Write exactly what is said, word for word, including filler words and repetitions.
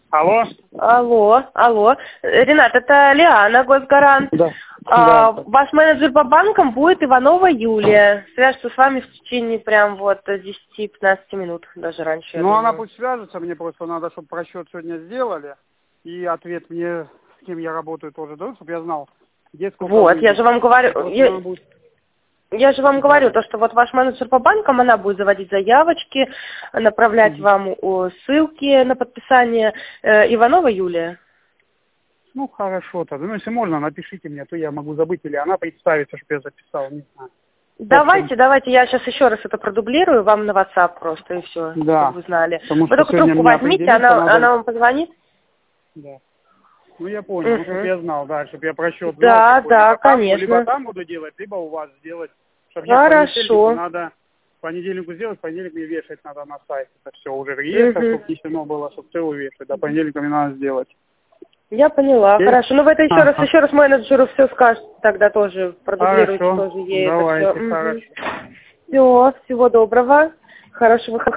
Алло. Алло, алло. Ренат, это Лиана, госгарант. Да. А, да. Ваш менеджер по банкам будет Иванова Юлия. Свяжется с вами в течение прям вот десяти-пятнадцати минут, даже раньше. Ну, она пусть свяжется, мне просто надо, чтобы просчет сегодня сделали. И ответ мне, с кем я работаю, тоже дают, чтобы я знал, где сколько Вот, выйдет. я же вам говорю... Вот Я... она будет... Я же вам говорю, то, что вот ваш менеджер по банкам, она будет заводить заявочки, направлять Мгм. вам о, ссылки на подписание. Э, Иванова Юлия. Ну, хорошо тогда. Ну, если можно, напишите мне, а то я могу забыть, или она представится, чтобы я записал, не знаю. Давайте, давайте, я сейчас еще раз это продублирую вам на WhatsApp просто, и все, Да, чтобы вы знали. потому Вы что только сегодня трубку мне возьмите, она, определиться надо. она вам позвонит? Да. Ну, я понял, ну, Угу. чтобы я знал, да, чтобы я просчет знал, Да, какой, да, либо там, конечно. либо там буду делать, либо у вас сделать. Чтобы мне к понедельнику Хорошо. надо, в понедельнику сделать, в понедельник мне вешать надо на сайт. Это все уже реестр, Угу. чтобы внесено было, чтобы все вешать. До понедельника мне надо сделать. Я поняла, И... хорошо. Ну, вы это еще раз, Ага. еще раз менеджеру все скажете, тогда тоже продублируйте Хорошо, тоже ей давайте, это все. хорошо. Все, всего доброго, хорошего выхода.